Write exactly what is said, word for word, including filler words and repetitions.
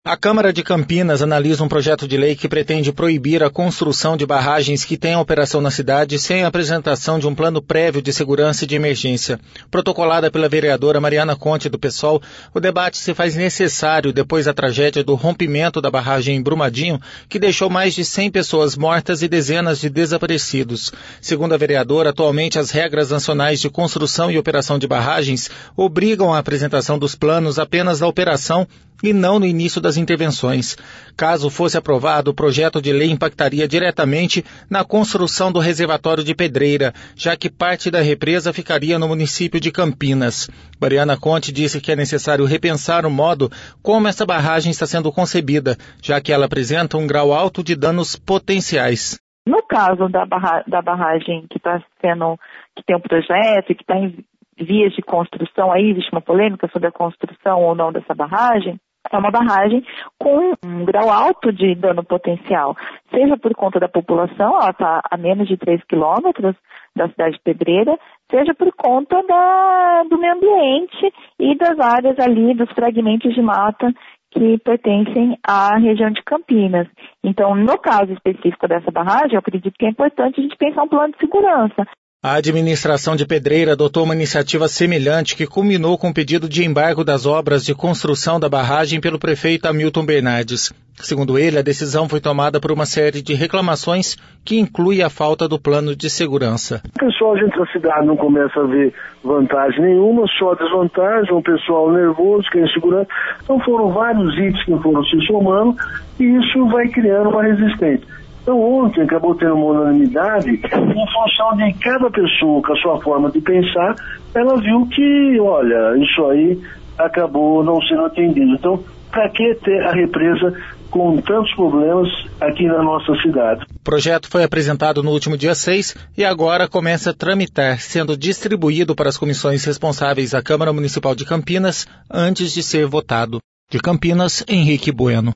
A Câmara de Campinas analisa um projeto de lei que pretende proibir a construção de barragens que tenham operação na cidade sem a apresentação de um plano prévio de segurança e de emergência. Protocolada pela vereadora Mariana Conte, do PSOL, o debate se faz necessário depois da tragédia do rompimento da barragem em Brumadinho, que deixou mais de cem pessoas mortas e dezenas de desaparecidos. Segundo a vereadora, atualmente as regras nacionais de construção e operação de barragens obrigam a apresentação dos planos apenas da operação e não no início das intervenções. Caso fosse aprovado, o projeto de lei impactaria diretamente na construção do reservatório de Pedreira, já que parte da represa ficaria no município de Campinas. Mariana Conte disse que é necessário repensar o modo como essa barragem está sendo concebida, já que ela apresenta um grau alto de danos potenciais. No caso da, barra, da barragem que está sendo, que tem um projeto e que está em vias de construção, aí existe uma polêmica sobre a construção ou não dessa barragem. É uma barragem com um grau alto de dano potencial, seja por conta da população, ela está a menos de três quilômetros da cidade de Pedreira, seja por conta da, do meio ambiente e das áreas ali, dos fragmentos de mata que pertencem à região de Campinas. Então, no caso específico dessa barragem, eu acredito que é importante a gente pensar um plano de segurança. A administração de Pedreira adotou uma iniciativa semelhante que culminou com o pedido de embargo das obras de construção da barragem pelo prefeito Hamilton Bernardes. Segundo ele, a decisão foi tomada por uma série de reclamações que inclui a falta do plano de segurança. O pessoal dentro da cidade não começa a ver vantagem nenhuma, só desvantagem, um pessoal nervoso, que é insegurança. Então foram vários itens que foram se somando e isso vai criando uma resistência. Então ontem acabou tendo uma unanimidade em função de cada pessoa com a sua forma de pensar, ela viu que, olha, isso aí acabou não sendo atendido. Então, para que ter a represa com tantos problemas aqui na nossa cidade? O projeto foi apresentado no último dia seis e agora começa a tramitar, sendo distribuído para as comissões responsáveis à Câmara Municipal de Campinas antes de ser votado. De Campinas, Henrique Bueno.